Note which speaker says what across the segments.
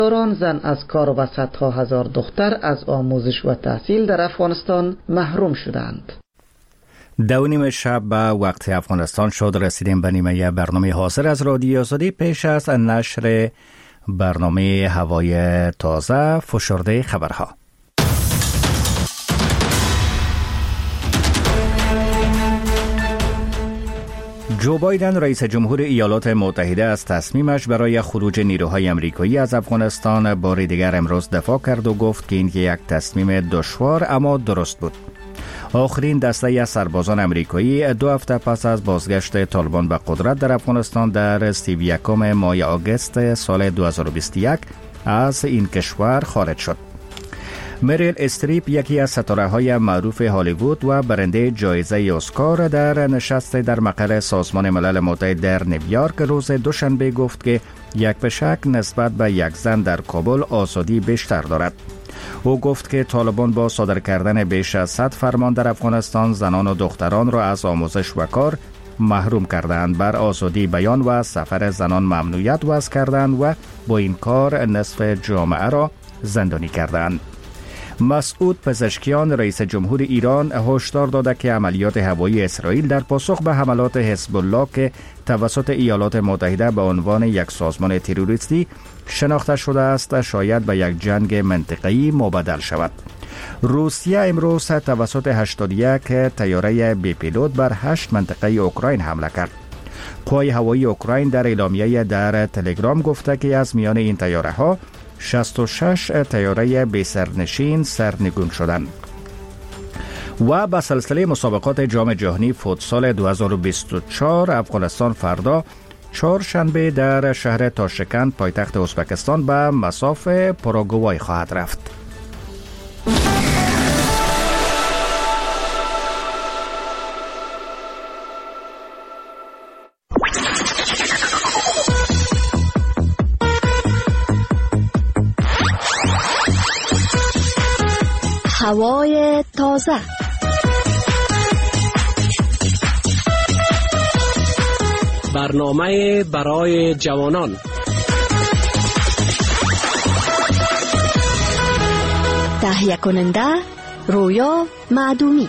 Speaker 1: هزاران زن از کار و صدها هزار دختر از آموزش و تحصیل در افغانستان محروم شدند.
Speaker 2: 2:30 شب به وقت افغانستان شد. رسیدیم به نیمه برنامه حاضر از رادیو آزادی. پیش از نشر برنامه هوای تازه فشرده خبرها. جو بایدن رئیس جمهور ایالات متحده از تصمیمش برای خروج نیروهای آمریکایی از افغانستان بار دیگر امروز دفاع کرد و گفت که این یک تصمیم دشوار اما درست بود. آخرین دسته از سربازان آمریکایی 2 هفته پس از بازگشت طالبان به قدرت در افغانستان در 31 ماه آگوست سال 2021 از این کشور خارج شد. مریل استریپ، یکی از ستاره‌های معروف هالیوود و برنده جایزه اسکار، در نشست در مقر سازمان ملل متحد در نیویورک روز دوشنبه گفت که یک به شک نسبت به یک زن در کابل آزادی بیشتر دارد. او گفت که طالبان با صادر کردن بیش از 100 فرمان در افغانستان زنان و دختران را از آموزش و کار محروم کردند، بر آزادی بیان و سفر زنان ممنوعیت وضع کردند و با این کار نصف جامعه را زندانی کردند. مسعود پزشکیان، رئیس جمهور ایران، هشدار داده که عملیات هوایی اسرائیل در پاسخ به حملات حزب الله که توسط ایالات متحده به عنوان یک سازمان تروریستی شناخته شده است شاید به یک جنگ منطقه‌ای مبدل شود. روسیه امروز توسط 81 طیاره بی پیلوت بر 8 منطقه اوکراین حمله کرد. قوای هوایی اوکراین در اعلامیه در تلگرام گفته که از میان این طیاره ها 66 طیاره بی سرنشین سرنگون شدند. و به سلسله مسابقات جام جهانی فوتسال 2024 افغانستان فردا چهارشنبه در شهر تاشکند پایتخت ازبکستان به مصاف پاراگوای خواهد رفت.
Speaker 3: هوای تازه.
Speaker 4: برنامه برای جوانان.
Speaker 3: تهیه کننده رویا معدومی.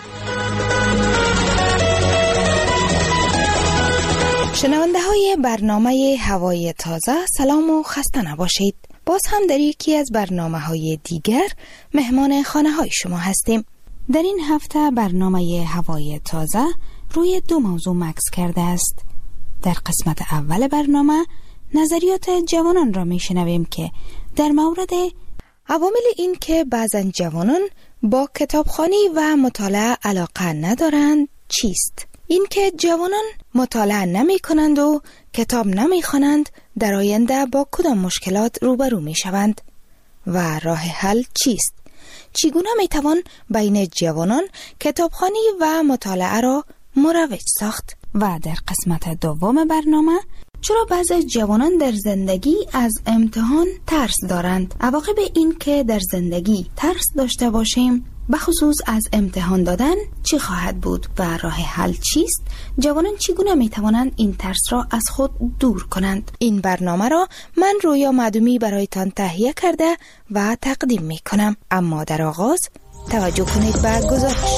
Speaker 5: شنونده های برنامه هوای تازه، سلام و خسته نباشید. باز هم در یکی از برنامه‌های دیگر مهمان خانه‌های شما هستیم. در این هفته برنامه هوای تازه روی 2 موضوع مکث کرده است. در قسمت اول برنامه نظریات جوانان را میشنویم که در مورد عوامل این که بعضن جوانان با کتابخوانی و مطالعه علاقه ندارند چیست؟ این که جوانان مطالعه نمی کنند و کتاب نمی خوانند در آینده با کدام مشکلات روبرو می شوند و راه حل چیست؟ چگونه می توان بین جوانان کتابخوانی و مطالعه را مروج ساخت؟ و در قسمت دوم برنامه چرا بعضی جوانان در زندگی از امتحان ترس دارند؟ عواقب این که در زندگی ترس داشته باشیم بخصوص از امتحان دادن چی خواهد بود و راه حل چیست؟ جوانان چگونه می توانند این ترس را از خود دور کنند؟ این برنامه را من رویا معدومی برایتان تهیه کرده و تقدیم می کنم. اما در آغاز توجه کنید به گزارش.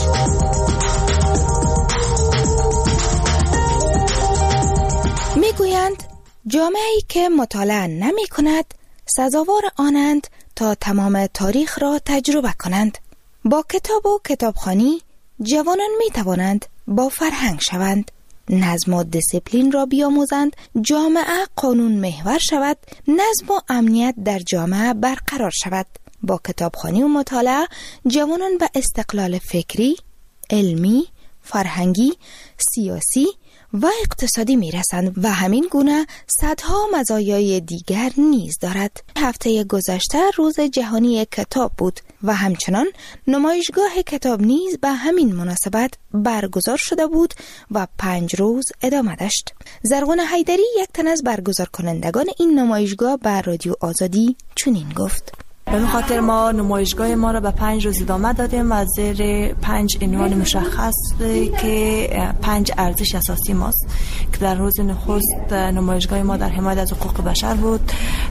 Speaker 5: می گویند جامعه‌ای که مطالعه نمی کند سزاوار آنند تا تمام تاریخ را تجربه کنند. با کتاب و کتابخوانی جوانان می توانند با فرهنگ شوند، نظم و دیسیپلین را بیاموزند، جامعه قانون محور شود، نظم و امنیت در جامعه برقرار شود. با کتابخوانی و مطالعه جوانان به استقلال فکری، علمی، فرهنگی، سیاسی و اقتصادی می رسند و همین گونه صدها مزایای دیگر نیز دارد. هفته گذشته روز جهانی کتاب بود و همچنان نمایشگاه کتاب نیز به همین مناسبت برگزار شده بود و 5 روز ادامه داشت. زرغون حیدری، یک تن از برگزار کنندگان این نمایشگاه، به رادیو آزادی چنین گفت:
Speaker 6: به خاطر ما نمایشگاه ما را به 5 روز ادامه دادیم و زیر 5 عنوان مشخص که 5 ارزش اساسی ماست که در روز نخست نمایشگاه ما در حمایت از حقوق بشر بود،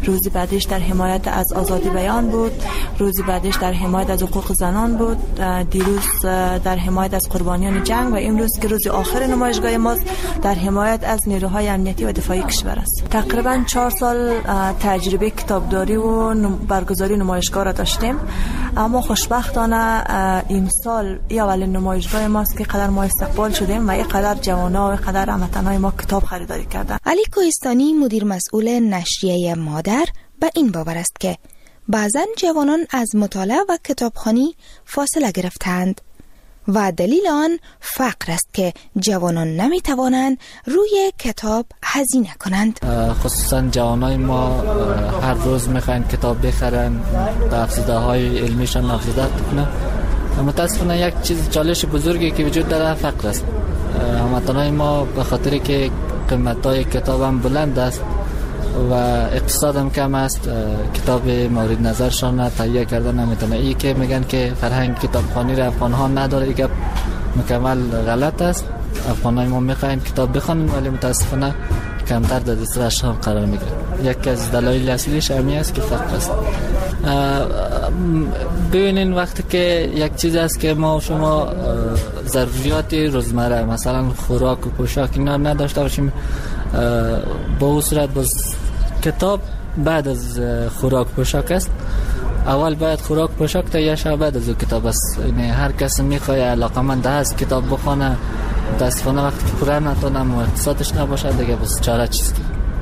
Speaker 6: روز بعدش در حمایت از آزادی بیان بود، روز بعدش در حمایت از حقوق زنان بود، دیروز در حمایت از قربانیان جنگ و امروز که روز آخر نمایشگاه ماست در حمایت از نیروهای امنیتی و دفاعی کشور است. تقریبا 4 سال تجربه کتابداری و برگزاری نمایشگاه را داشتیم، اما خوشبختانه این سال اولین نمایشگاه ماست که قدر ما استقبال شدیم و اینقدر جوانا و قدر هموطنان ما کتاب خریداری کردن.
Speaker 5: علی کوهستانی مدیر مسئول نشریه مادر به این باور است که بعضن جوانان از مطالعه و کتابخوانی فاصله گرفتند و دلیل آن فقر است که جوانان نمی توانند روی کتاب هزینه کنند.
Speaker 7: خصوصا جوانای ما هر روز میخواین کتاب بخرن، افزوده های علمیشان افزوده کنن. متاسفانه یک چیز چالش بزرگی که وجود داره فقر است. هموطنان ما به خاطر که قیمت‌های کتاب هم بلند است و اقتصاد هم کم است، کتاب مورد نظرشان تهیه کرده نمیتونه. این که میگن که فرهنگ کتابخوانی را افغان‌ها نداره، این مکمل غلط است. افغانای ما میخواین کتاب بخونن ولی متاسفانه کمتر در دسترسشان قرار میگیره. یکی از دلایل اصلیش همین است که فقر است. ببینین وقتی که یک چیز است که ما و شما ضروریات روزمره مثلا خوراک و پوشاک اینا نداشته باشیم، با اون صورت باز کتاب بعد از خوراک پوشاک است. اول باید خوراک پوشاک تهیه شود، بعد از کتاب است. یعنی هر کس میخواد علاقمند است کتاب بخونه، متاسفانه وقتی که پوره نتونم و اقتصادش نباشه دیگه بس چاره چیست.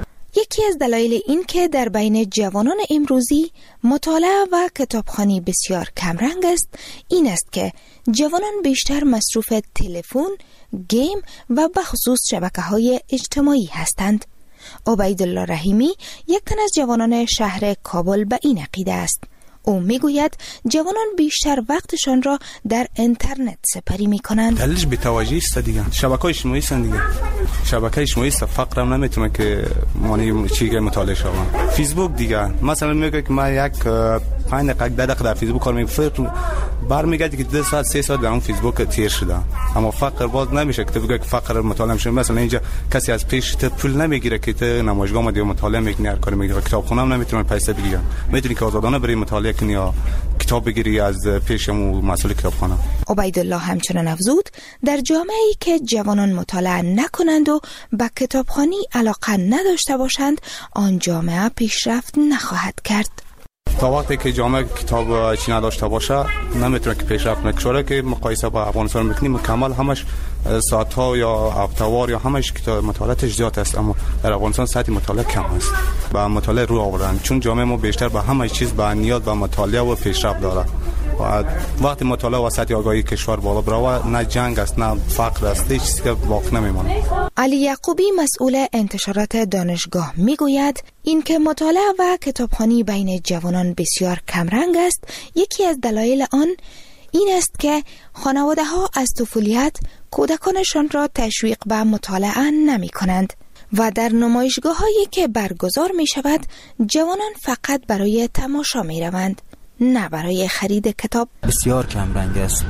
Speaker 5: یکی از دلایل این که در بین جوانان امروزی مطالعه و کتابخوانی بسیار کمرنگ است این است که جوانان بیشتر مصروف تلفن، گیم و به خصوص شبکه‌های اجتماعی هستند. عبیدالله رحیمی یک تن از جوانان شهر کابل به این عقیده است. او میگوید جوانان بیشتر وقتشان را در اینترنت سپری میکنند.
Speaker 8: دلیلش بی‌توجهی است دیگه. شبکه‌های اجتماعی است دیگه. شبکه‌های اجتماعی است، فقر هم نمیتونه که معنی چیزی مطالعه شوم. فیسبوک دیگه مثلا میگه که من یک 5 دقیقه 10 دقیقه در فیسبوک کار میکنم، برمیگردی که 2 ساعت 3 ساعت در اون فیسبوک تیر شده. اما فقر باز نمیشه که تو بگی که فقر مطالعه میشه. مثلا اینجا کسی از پیش تو پول نمیگیره که تو نمایشگاه ما مطالعه میکنی، هر کاری میگیره. کتابخونه هم نمیتونه پیسه بگیره. میتونی که آزادانه بری مطالعه کنی یا کتاب بگیری از پیشمو مسئول کتابخانه.
Speaker 5: عبیدالله همچنان افزود در جامعه‌ای که جوانان مطالعه نکنند و به کتابخوانی علاقه نداشته باشند آن جامعه پیشرفت نخواهد کرد.
Speaker 8: تا وقتی که جامعه کتاب چی نداشته باشه نمیتونه که پیشرفت نکنه. که مقایسه با افغانستان میکنیم مکمل همش ساعت‌ها یا هفته‌وار یا همش کتاب مطالعاتش زیاد است، اما در افغانستان ساعت مطالعه کم است. با مطالعه رو آوردن چون جامعه ما بیشتر به همه چیز به نیاز به مطالعه و پیشرفت داره. و وقتی مطالعه و سطح آگاهی کشور بالا بره نه جنگ است نه فقر است، هیچ چیزی که باقی نمیمونه.
Speaker 5: علی یعقوبی مسئول انتشارات دانشگاه میگوید این که مطالعه و کتابخوانی بین جوانان بسیار کمرنگ است یکی از دلایل آن این است که خانواده ها از طفولیت کودکانشان را تشویق به مطالعه نمی کنند و در نمایشگاه هایی که برگزار می شود جوانان فقط برای تماشا می روند نه برای خرید کتاب.
Speaker 9: بسیار کم رنگ است.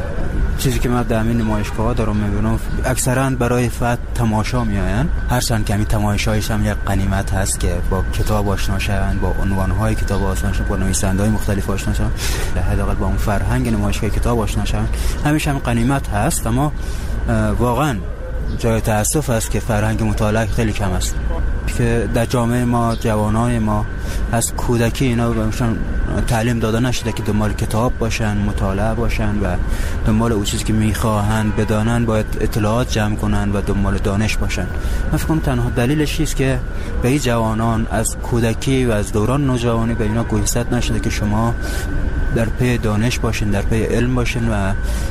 Speaker 9: چیزی که من در این نمایشگاه دارم میبینم اکثرا برای فقط تماشا میآیند، هرچند که همین تماشایش هم یک غنیمت هست که با کتاب آشنا شوند، با عنوانهای کتاب آشنا شوند، با نویسنده‌های مختلف آشنا شوند، حداقل با اون فرهنگ نمایشگاه کتاب آشنا شوند. همیشه هم غنیمت هست، اما واقعا جای تأسف است که فرهنگ مطالعه خیلی کم است. که در جامعه ما جوانای ما از کودکی اینا بهشون تعلیم داده نشده که دنبال کتاب باشن، مطالعه باشن و دنبال اون چیزی که میخواهند بدانن باید اطلاعات جمع کنن و دنبال دانش باشن. من فکر کنم تنها دلیلش است که به این جوانان از کودکی و از دوران نوجوانی به اینا گوشزد نشده که شما در پی دانش باشین، در پی علم باشین و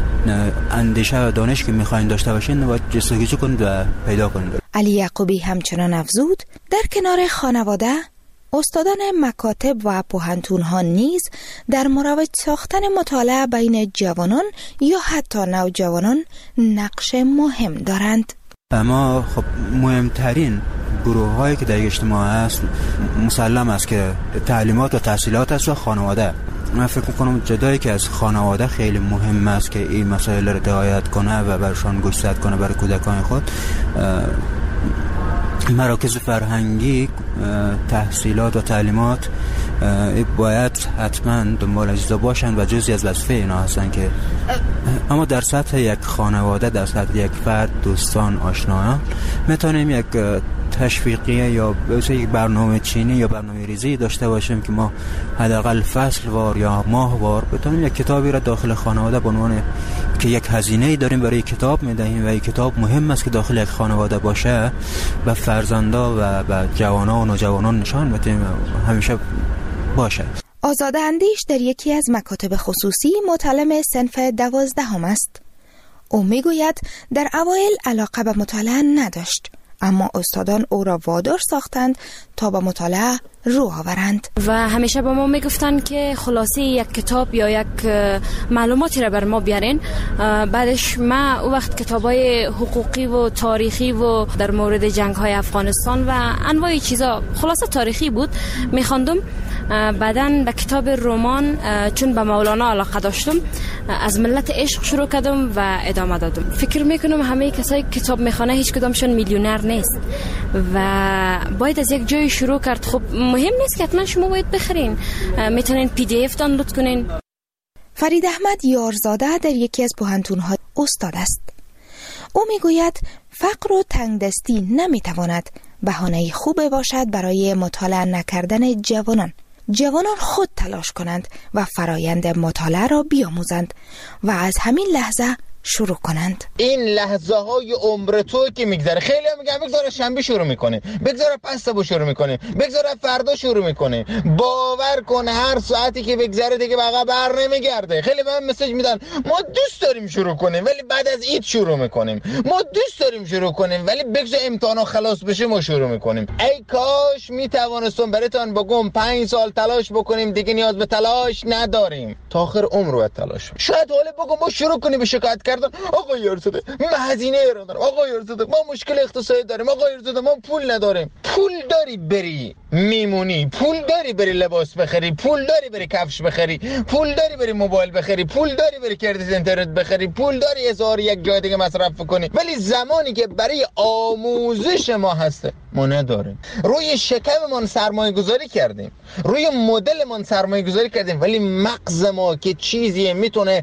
Speaker 9: اندیشه و دانش که میخواین داشته باشین و جستجو کنید و پیدا کنید.
Speaker 5: علی یعقوبی همچنان افزود در کنار خانواده استادان مکاتب و پوهنتون‌ها نیز در مروج ساختن مطالعه بین جوانان یا حتی نوجوانان نقش مهم دارند.
Speaker 9: اما خب مهمترین گروه هایی که در اجتماع هست مسلم است که تعلیمات و تحصیلات است و خانواده. من فکر میکنم جدایی که از خانواده خیلی مهم است که این مسائل را رعایت کنه و برشان گوشزد کنه برای کودکان خود. مراکز فرهنگی تحصیلات و تعلیمات باید حتما دنبال اجزا باشن و جزئی از وظیفه اینا هستن که اما در سطح یک خانواده، در سطح یک فرد، دوستان، آشنایان میتونیم یک تشویقیه یا یک برنامه چینی یا برنامه ریزی داشته باشیم که ما حداقل فصل وار یا ماه وار بتونیم یک کتابی را داخل خانواده به عنوان که یک هزینه‌ای داریم برای کتاب میدهیم و این کتاب مهم است که داخل یک خانواده باشه و فرزندا و جوانان و نوجوانان نشان بدیم همیشه باشه.
Speaker 5: آزاده اندیش در یکی از مکاتب خصوصی متعلم صنف 12 است. او میگوید در اوایل علاقه به مطالعه نداشت، اما استادان او را وادار ساختند تا به مطالعه رو آورند
Speaker 10: و همیشه به ما میگفتن که خلاصه یک کتاب یا یک معلوماتی را بر ما بیارین. بعدش ما او وقت کتابای حقوقی و تاریخی و در مورد جنگ‌های افغانستان و انواع چیزا خلاصه تاریخی بود میخواندم. بعدن به کتاب رمان چون به مولانا علاقه داشتم از ملت عشق شروع کردم و ادامه دادم. فکر میکنم همه کسایی کتاب میخونه هیچ کدامشون میلیونر نیست و باید از یک جای شروع کرد. خب مهم نیست که حتما شما باید بخرین، میتونین PDF دانلود کنین.
Speaker 5: فرید احمد یارزاده در یکی از پوهنتون‌ها استاد است. او میگوید فقر و تنگدستی نمیتواند بهانه خوبی باشد برای مطالعه نکردن جوانان. جوانان خود تلاش کنند و فرایند مطالعه را بیاموزند و از همین لحظه شروع کنند.
Speaker 11: این لحظه های عمر تو که میگذره، خیلی هم میگن بگذاره شنبه شروع میکنه، بگذاره پس صبح شروع میکنه، بگذاره فردا شروع میکنه. باور کن هر ساعتی که بگذره دیگه بقا بر نمیگرده. خیلی به من مسیج میدن ما دوست داریم شروع کنیم ولی بعد از عید شروع میکنیم، ما دوست داریم شروع کنیم ولی بگذار امتحانا خلاص بشه ما شروع میکنیم. ای کاش میتوانستم براتون بگم 5 سال تلاش بکنیم دیگه نیاز به تلاش نداریم، تا آخر عمر رو تلاش. شاید حالا بگم ما شروع کنیم به شکایت کردن، آقا یارزاده من هزینه رو دارم، آقا یارزاده ما مشکل اقتصادی داریم، آقا یارزاده ما پول نداریم. پول داری بری میمونی، پول داری بری لباس بخری، پول داری بری کفش بخری، پول داری بری موبایل بخری، پول داری بری کردیت اینترنت بخری، پول داری هزار یک جای دیگه مصرف کنی. ولی زمانی که برای آموزش ما هسته ما نداریم. روی شکممون سرمایه گذاری کردیم، روی مدلمون سرمایه گذاری کردیم، ولی مغز ما که چیزی میتونه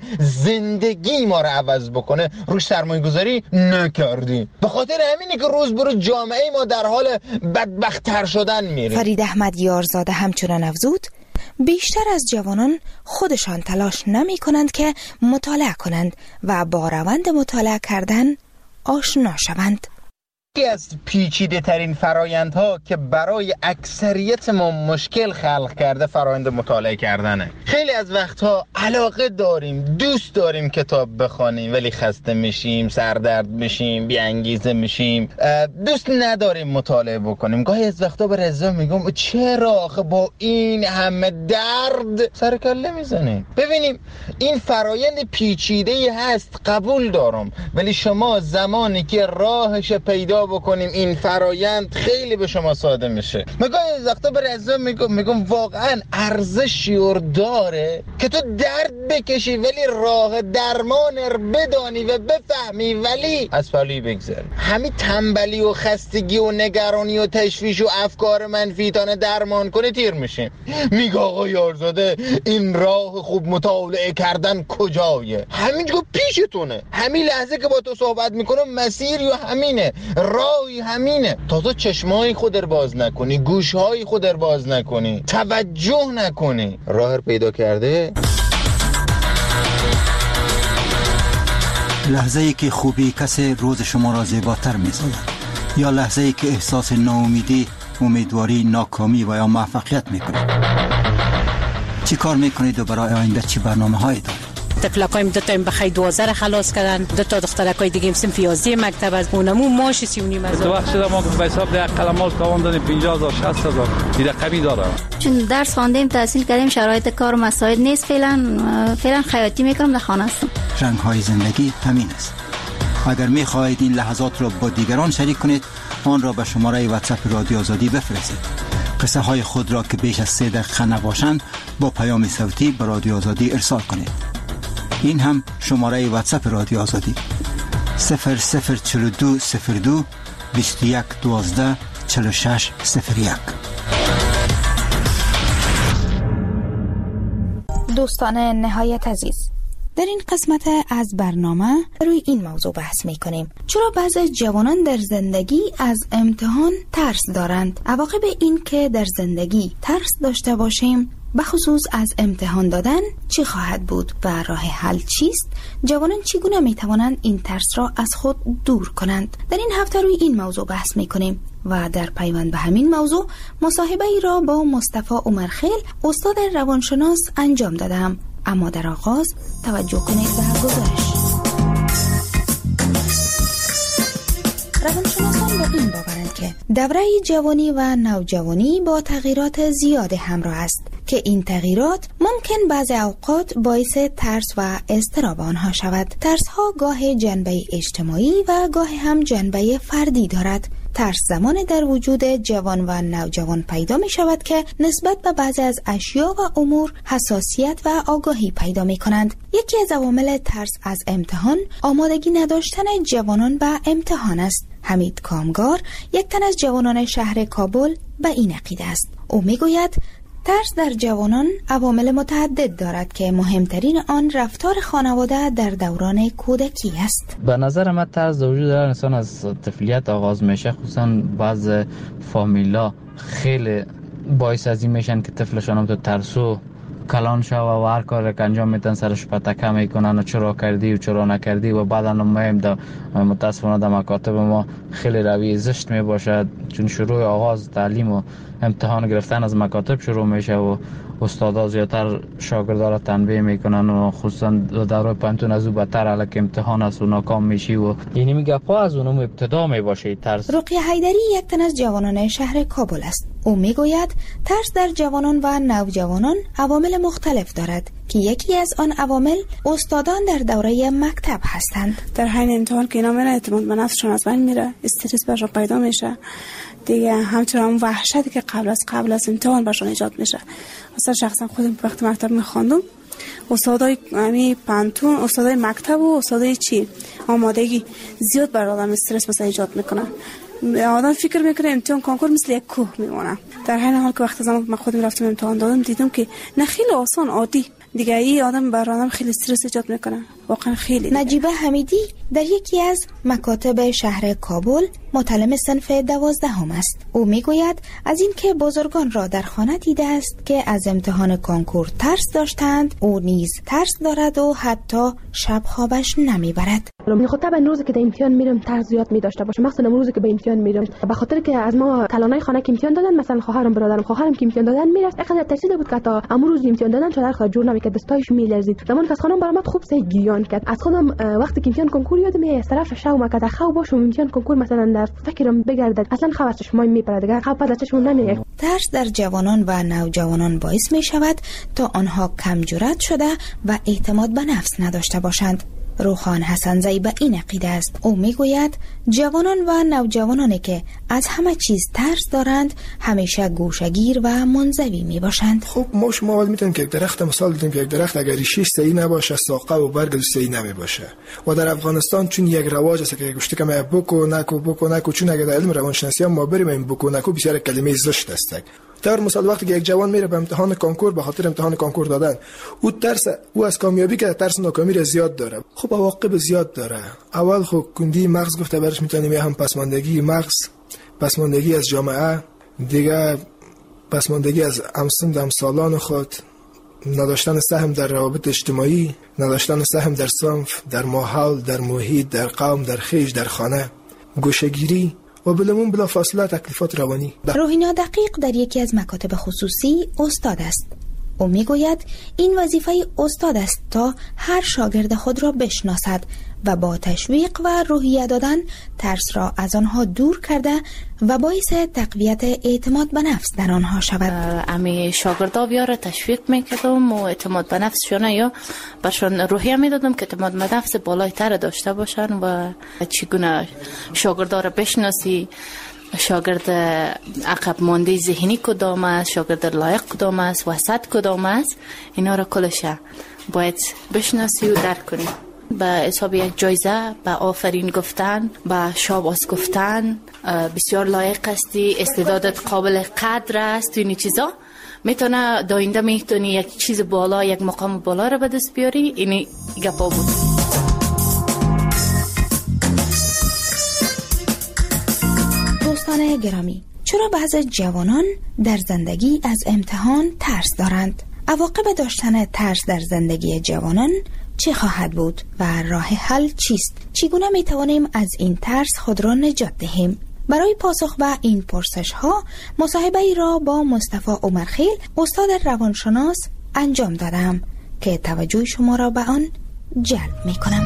Speaker 11: زندگی ما رو عوض بکنه روش سرمایه گذاری نکردیم. به خاطر همینه که روز به روز جامعه ما در حال بدبخت‌تر شدن میره.
Speaker 5: فرید احمد یارزاده همچنان افزود بیشتر از جوانان خودشان تلاش نمی کنند که مطالعه کنند و با روند مطالعه کردن آشنا شوند.
Speaker 11: یکی از پیچیده ترین فرایندها که برای اکثریت ما مشکل خلق کرده فرایند مطالعه کردنه. خیلی از وقتها علاقه داریم، دوست داریم کتاب بخونیم ولی خسته میشیم، سردرد میشیم، بی انگیزه میشیم، دوست نداریم مطالعه بکنیم. گاهی از وقتا به رضا میگم چرا آخه با این همه درد سر کله میزنیم؟ ببینیم این فرایند پیچیده‌ای هست، قبول دارم، ولی شما زمانی که راهش پیدا بکنیم این فرایند خیلی به شما ساده میشه. مگه از وقتا به رضا میگم واقعا ارزشی داره که تو درد بکشی ولی راه درمان بدانی و بفهمی ولی از پلوی بگذری. همین تنبلی و خستگی و نگرانی و تشویش و افکار منفی تانه درمان کنه تیر میشیم. میگه آقا یارزاده این راه خوب مطالعه کردن کجایه؟ همینجا پیشتونه، همین لحظه که با تو صحبت میکنم مسیر یا همینه، راهی همینه. تا تو چشمای خود رو باز نکنی، گوشهای خود رو باز نکنی، توجه نکنی، راه رو پیدا کرده.
Speaker 12: لحظه ای که خوبی کسی روز شما را زیباتر می‌سازد، یا لحظه ای که احساس ناامیدی، امیدواری، ناکامی و یا موفقیت میکنید. چی کار میکنید و برای آینده چی برنامه‌هایی دارید؟
Speaker 13: تفلقایم دو تا بخای 12 خلاص کردن، دو تا دخترکای دیگه صنف 11 مکتب از اونمو ماش 39 هزار.
Speaker 14: تو وقت شده ما به حساب ده قلماش تاوان دادیم 50000 60000 این رقمی داره.
Speaker 15: چون درس خواندیم تحصیل کردیم شرایط کار و مسائل نیست، فعلا خیاطی میکنم در خانه هستم.
Speaker 12: رنگ های زندگی همین است. اگر میخواهید این لحظات را با دیگران شریک کنید آن را به شماره واتساپ رادیو آزادی بفرستید. قصه های خود را که بیش از 3 دقیقه نباشند با پیام صوتی به رادیو آزادی ارسال کنید. این هم شماره واتساپ رادیو آزادی 004202 21 12 46 01.
Speaker 5: دوستان نهایت عزیز، در این قسمت از برنامه روی این موضوع بحث می کنیم: چرا بعضی جوانان در زندگی از امتحان ترس دارند؟ عواقب این که در زندگی ترس داشته باشیم بخصوص از امتحان دادن چی خواهد بود و راه حل چیست؟ جوانان چگونه می توانند این ترس را از خود دور کنند؟ در این هفته روی این موضوع بحث می کنیم و در پیوند به همین موضوع مصاحبه ای را با مصطفی عمرخیل، استاد روانشناس انجام دادم. اما در آغاز توجه کنید به گزارش. روانشناسان با این باورند که دوره جوانی و نوجوانی با تغییرات زیاد همراه است که این تغییرات ممکن بعضی اوقات باعث ترس و اضطراب آنها شود. ترس ها گاه جنبه اجتماعی و گاه هم جنبه فردی دارد. ترس زمان در وجود جوان و نوجوان پیدا می شود که نسبت به بعضی از اشیا و امور حساسیت و آگاهی پیدا می کنند. یکی از عوامل ترس از امتحان آمادگی نداشتن جوانان به امتحان است. حمید کامگار، یک تن از جوانان شهر کابل، به این عقیده است. او می گوید ترس در جوانان عوامل متعدد دارد که مهمترین آن رفتار خانواده در دوران کودکی است.
Speaker 7: به نظر من ترس در وجود هر انسان از طفولیت آغاز میشه. خصوصا بعض فامیلا خیلی باعث از این میشن که طفلشان هم تو ترسو کلان شوه و هر کار که انجام میدن سرش پتکه میکنن و چرا کردی و چرا نکردی و بعدا مهم متاسفانه در مکاتب ما خیلی روی زشت میباشد، چون شروع آغاز تعلیم و امتحان گرفتن از مکاتب شروع میشه و استادا زیادتر شاگردا را تنبیه میکنن و خصوصا دوره پانتون از او بدتر الک امتحان است و ناکام میشی و یعنی میگه پا از اونم ابتدا میباشه ترس.
Speaker 5: رقیه حیدری یک تن از جوانان شهر کابل است. او میگوید ترس در جوانان و نوجوانان عوامل مختلف دارد که یکی از آن عوامل استادان در دوره مکتب هستند.
Speaker 16: در حین امتحان که اینا میره اعتماد به نفسشون از بین میره، استرس برشون پیدا میشه دیگه، همچنان هم وحشتی که قبل از امتحان برشون ایجاد میشه. مثلا شخصا خودم وقتی مکتب میخواندم، استادای پانتون، استادای مکتب و استادای آمادگی زیاد بر آدم استرس مثلا ایجاد میکنن. آدم فکر میکنه امتحان کنکور مثل یک کوه میمونه، در حین حال که وقتی زمان من خودم رفتم امتحان دادم دیدم که نه، خیلی آسان عادی دیگه. این آدم بر آدم خیلی استرس ایجاد میکنه، واقعا خیلی.
Speaker 5: نجیبه حمیدی در یکی از مکاتب شهر کابل متعلم صنف 12 است. او میگوید از این که بزرگان را در خانه دیده است که از امتحان کنکور ترس داشتند، او نیز ترس دارد و حتی شب خوابش نمیبرد.
Speaker 17: خطبا روزی که در امتحان میرم ترس زیاد می‌داشته باشه، مثلا روزی که به امتحان میرم به خاطر که از ما کلانای خانه که امتحان دادن، مثلا خواهرم برادرم خواهرم که امتحان دادن میرفت، اینقدر ترسیده بود که تا امروز امتحان دادن چادر خود جور نمیکرد، دستایش میلرزید. زمان که از خانم برآمد خوب سه گریان کرد. از خودم وقتی که امتحان کنکور یادم از طرف شو مکد خو باشم امتحان کنکور مثلا در فکرم بگردد، اصلا خبر چشمای میپره دیگه، خبر از چشمم نمیاد.
Speaker 5: ترس در جوانان و نوجوانان باعث می شود تا آنها کم جرأت شده و اعتماد به نفس نداشته باشند. روخان حسنزی به این عقیده است. او میگوید جوانان و نوجوانانی که از همه چیز ترس دارند همیشه گوشه‌گیر و منزوی میباشند.
Speaker 18: خب ما شما میتونیم که یک درخت مثال بزنیم که یک درخت اگر ریشش صحیح نباشه، ساقه و برگ صحیح نمیباشه. و در افغانستان چون یک رواج است که گوشت که ما بکو نکو چون اگر در علم روانشناسی ما بریم این بکو نکو بسیار کلمه زشت است. در مثال وقتی که یک جوان میره به امتحان کنکور به خاطر امتحان کنکور دادن، او ترس او از کامیابی که ترس ناکامی را زیاد داره. خب عواقب زیاد داره. اول خب کندی مغز گفته برش میتونیم هم پسماندگی مغز، پسماندگی از جامعه، دیگه پسماندگی از همسالان خود، نداشتن سهم در روابط اجتماعی، نداشتن سهم در صنف، در ماحول، در محیط، در قوم، در خیش، در خانه، گوشه‌گیری و بلمون بلا فاصله تکلیفات روانی.
Speaker 5: روحینا دقیق در یکی از مکاتب خصوصی استاد است. او میگوید این وظیفه استاد است تا هر شاگرد خود را بشناسد و با تشویق و روحیه دادن ترس را از آنها دور کرده و باعث تقویت اعتماد به نفس در آنها شود.
Speaker 19: امی شاگردا بیاره تشویق میکردم و اعتماد به نفسشون یا برشون روحیه میدادم که اعتماد به نفس بالایتر داشته باشن و چگونه شاگردا را بشناسی، شاگرد عقب مانده ذهنی کدام است، شاگرد لایق کدام است، وسط کدام است، اینا را کلش باید بشناسی و درک کنی. به حساب یک جایزه، به آفرین گفتن، به شاباس گفتن، بسیار لایق هستی، استعدادت قابل قدر است، این چیزا میتونه داینده میتونی یک چیز بالا، یک مقام بالا رو به دست بیاری. این گپا بود.
Speaker 5: دوستان گرامی، چرا بعضی جوانان در زندگی از امتحان ترس دارند؟ عواقب داشتن ترس در زندگی جوانان چه خواهد بود و راه حل چیست؟ چگونه می توانیم از این ترس خود را نجات دهیم؟ برای پاسخ به این پرسش ها مصاحبه ای را با مصطفی عمرخیل، استاد روانشناس انجام دادم که توجه شما را به آن جلب می کنم.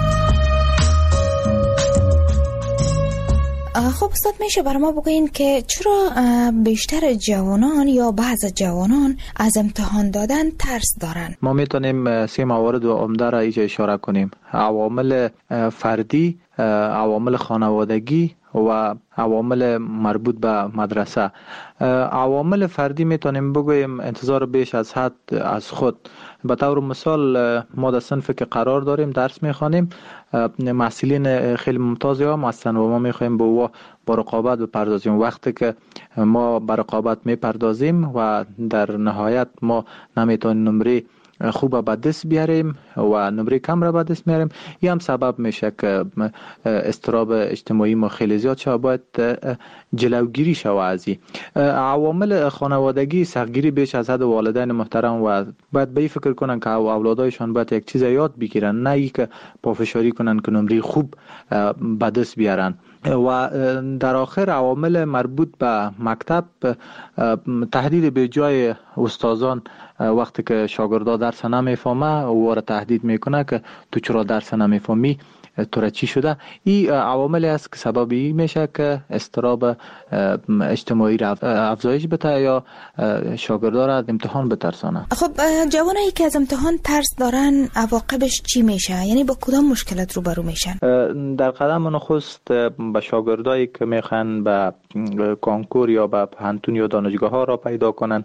Speaker 5: خب استاد، میشه برای ما بگوین که چرا بیشتر جوانان یا بعض جوانان از امتحان دادن ترس دارن؟
Speaker 20: ما میتونیم 3 موارد عمده را اینجا اشاره کنیم: عوامل فردی، عوامل خانوادگی و عوامل مربوط به مدرسه. عوامل فردی میتونیم بگوییم انتظار بیش از حد از خود. به طور مثال ما در صنفی که قرار داریم درس میخوانیم، محصلین خیلی ممتازی هم هستن و ما میخوایم با رقابت بپردازیم. وقتی که ما به رقابت میپردازیم و در نهایت ما نمیتونیم نمره خوب به دست بیاریم و نمره کم را به دست میاریم، این هم سبب میشه که اضطراب اجتماعی ما خیلی زیاد شد. باید جلوگیری شود از این عوامل خانوادگی. سختگیری بیش از حد والدین محترم و باید به این فکر کنن که اولادایشان باید یک چیز یاد بگیرن، نه ای که پافشاری کنن که نمره خوب به دست بیارن. و در آخر عوامل مربوط به مکتب، تهدید به جای استادان وقتی که شاگردا درس نمیفهمه او را تهدید میکنه که تو چرا درس نمیفهمی، تو را چی شده. این عواملی است که سبب این میشه که اضطراب اجتماعی را افزایش بده یا شاگردا را از امتحان بترسانه.
Speaker 5: خب جوانایی که از امتحان ترس دارن عواقبش چی میشه؟ یعنی با کدام مشکلات روبرو میشن؟
Speaker 20: در قدم نخست به شاگردایی که میخوان به کنکور یا به پانتون یا دانشگاه ها را پیدا کنن،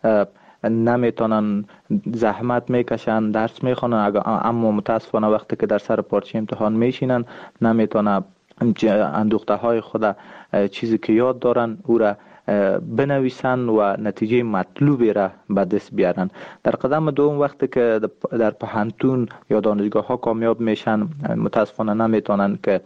Speaker 20: نمیتونن، زحمت میکشن، درس میخونن، اما متاسفانه وقتی که در سر پارچه امتحان میشینن نمیتونن اندوخته های خود چیزی که یاد دارن او را بنویسن و نتیجه مطلوبی را به دست بیارن. در قدم دوم وقتی که در پانتون یا دانشگاه ها کامیاب میشن، متاسفانه نمیتونن که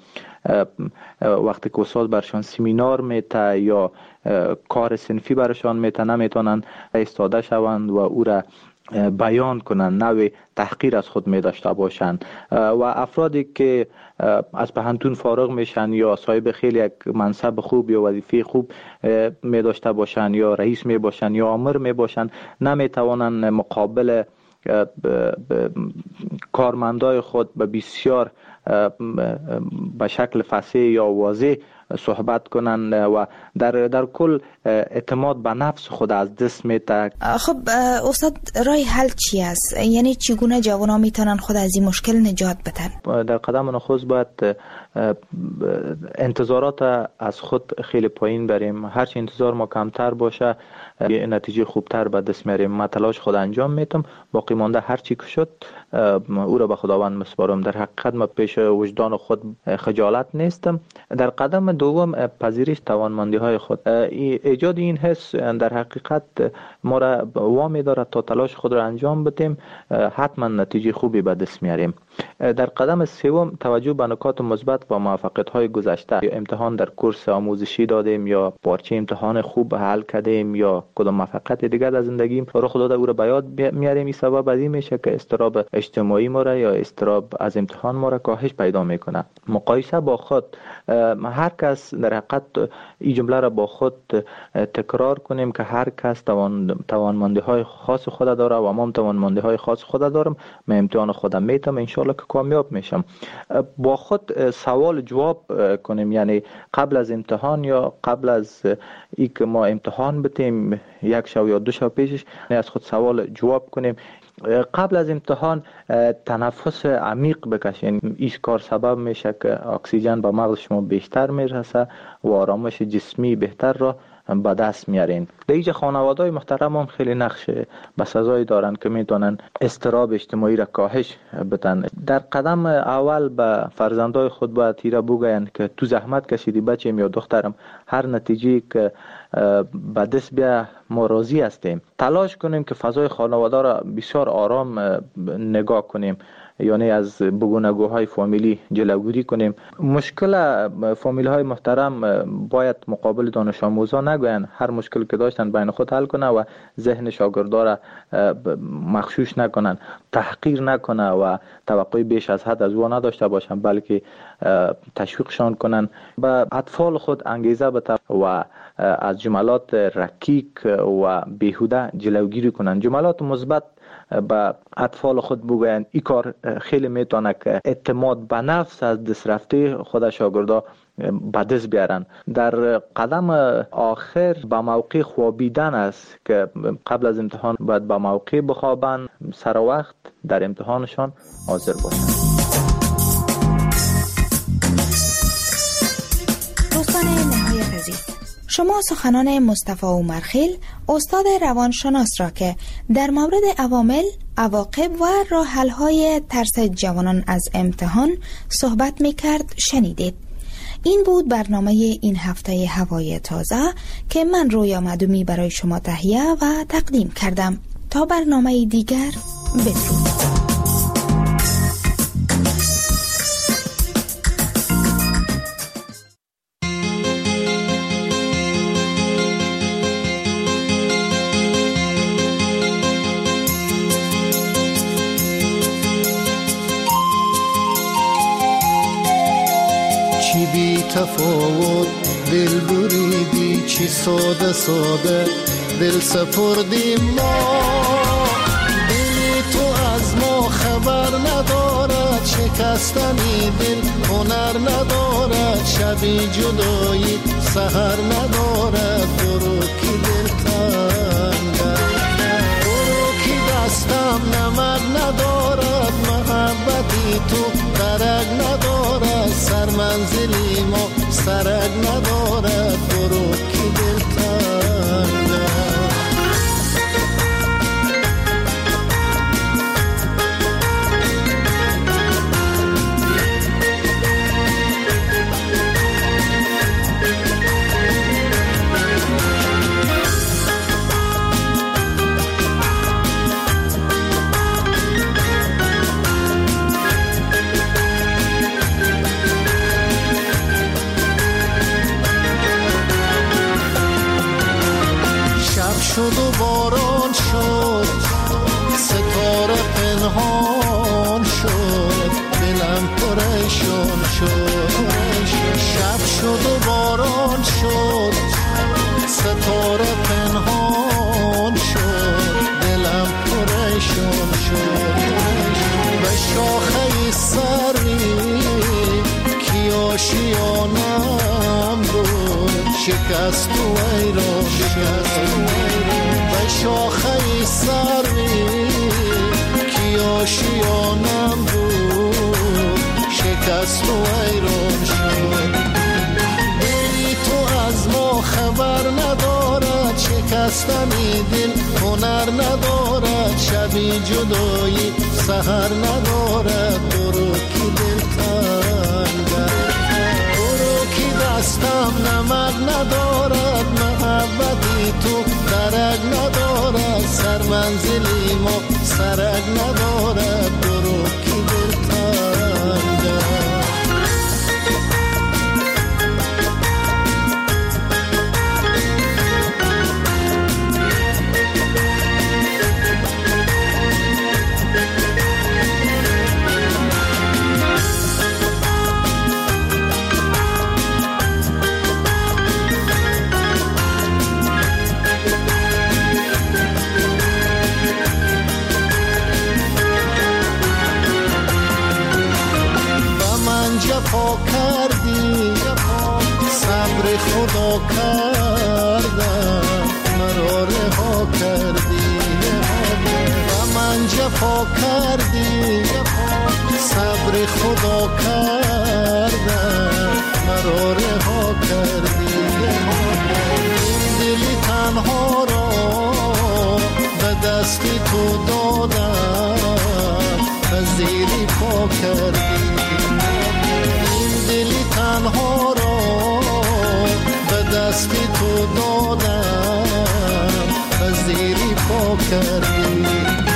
Speaker 20: وقتی که استاد برشان سمینار میته یا کار صنفی برشان میته نمیتونن ایستاده شوند و او را بیان کنن، نوع تحقیر از خود می داشته باشند. و افرادی که از پانتون فارغ میشن یا صاحب خیلی یک منصب خوب یا وظیفه خوب می داشته باشند یا رئیس می باشند یا آمر می باشند، نمی توانند مقابل کارمندای خود به بسیار به شکل فصیح یا واضح صحبت کنند و در کل اعتماد به نفس خود از دست میده.
Speaker 5: خب استاد، راه حل چی است؟ یعنی چگونه جوان‌ها میتونن خود از این مشکل نجات بدن؟
Speaker 20: در قدم نخست باید انتظارات از خود خیلی پایین بریم. هرچی انتظار ما کمتر باشه نتیجه خوبتر به دست میاریم. من تلاش خود انجام میتم، باقی مانده هر چی که شد او را به خداوند مسپارم. در حقیقت ما پیش وجدان خود خجالت نیستم. در قدم دوم پذیرش توانمندی های خود. ایجاد این حس در حقیقت ما را وامی دارد تا تلاش خود را انجام بدیم، حتما نتیجه خوبی به دست میاریم. در قدم سوم توجه به نکات مثبت و موفقیت های گذشته. امتحان در کورس آموزشی دادیم یا پارچه امتحان خوب حل کردیم یا کدام موفقیت دیگر در زندگیم رخ داده او را به یاد میاریم. این سبب از این میشه که اضطراب اجتماعی ما را یا اضطراب از امتحان ما را کاهش پیدا میکنه. مقایسه با خود، هر کس در حقیقت این جمله را با خود تکرار کنیم که هر کس توانمندی های خاص خود داره و ما توانمندی های خاص خود دارم. من امتحان خودم میتم، ان شاء الله که کامیاب میشم. با خود سوال جواب کنیم، یعنی قبل از امتحان یا قبل از ای که ما امتحان بتیم یک شب یا دو شب پیشش از خود سوال جواب کنیم. قبل از امتحان تنفس عمیق بکشین. این کار سبب میشه که اکسیژن به مغز شما بیشتر میرسه و آرامش جسمی بهتر را به دست میارین. در اینجا خانواده‌های محترم هم خیلی نقش بسزایی دارن که میتونن اضطراب اجتماعی را کاهش بدن. در قدم اول به فرزندای خود باید تیره بگوین که تو زحمت کشیدی بچه‌م یا دخترم، هر نتیجه که به دست بیا ما راضی هستیم. تلاش کنیم که فضای خانواده را بسیار آرام نگاه کنیم، یعنی از بگونگوهای فامیلی جلوگیری کنیم. مشکل فامیلی های محترم باید مقابل دانش آموزا نگوین، هر مشکل که داشتن بین خود حل کنه و ذهن شاگردا را مغشوش نکنن، تحقیر نکنه و توقع بیش از حد از او نداشته باشن، بلکه تشویقشان کنن، به اطفال خود انگیزه بده و از جملات رکیک و بیهوده جلوگیری کنن. جملات مثبت به اطفال خود بگوین. این کار خیلی میتونه که اعتماد به نفس از دست رفته خود شاگردا به دست بیارن. در قدم آخر به موقع خوابیدن است که قبل از امتحان باید به موقع بخوابن، سر وقت در امتحانشان حاضر باشن.
Speaker 5: دوستان نهایت عزیز، شما سخنان مصطفی عمرخیل استاد روانشناس را که در مورد عوامل، عواقب و راه حل‌های ترس جوانان از امتحان صحبت می‌کرد شنیدید. این بود برنامه این هفته هوای تازه که من رویا معدومی برای شما تهیه و تقدیم کردم. تا برنامه دیگر، بدرود.
Speaker 21: تفاوت دل بریدی، چی ساده ساده دل سپردیم ما. دلی تو از ما خبر ندارد، شکستنی دل هنر ندارد، شبی جدایی سحر ندارد. برو کی دل تنگم، برو کی دستم نمک ندارد، محبتی تو درک ندارد، سر منزلی ما سرک ندارد. برو کی دل تنگم. شد و باران شد، ستاره پنهان شد، دلم پریشان شد. شب شد و باران شد، ستاره پنهان شد، دلم پریشان شد. به شاخه سری کی آشیانم بود، شکست و ایران شد. به شاخه سری کی آشیانم بود، شکست و ایران شد. دلی تو از ما خبر ندارد، شکستنی دل هنر ندارد، شبی جدایی سحر ندارد. برو کی دل تنگم، برو کی دستم نمک ندارد، محبتی تو درک ندارد، سر منزلی ما سرک ندارد. برو کی دل تنگم. جفا کردی، صبر خدا کردم، مرا رها کردی. و من جفا کردی، صبر خدا کردم، مرا رها کردی. این دستی تو دادم پذیری پا کردی این دلی تنها را به دستی تو دادم